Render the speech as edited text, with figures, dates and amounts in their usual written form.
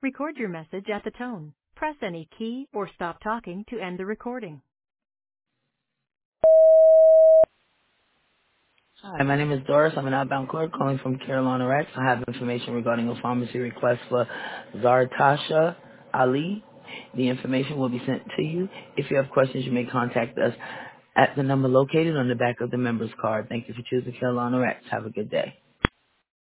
Record your message at the tone. Press any key or stop talking to end the recording. Hi, my name is Doris. I'm an outbound clerk calling from Carolina Rex. I have information regarding a pharmacy request for Zartasha Ali. The information will be sent to you. If you have questions, you may contact us at the number located on the back of the member's card. Thank you for choosing Carolina Rex. Have a good day.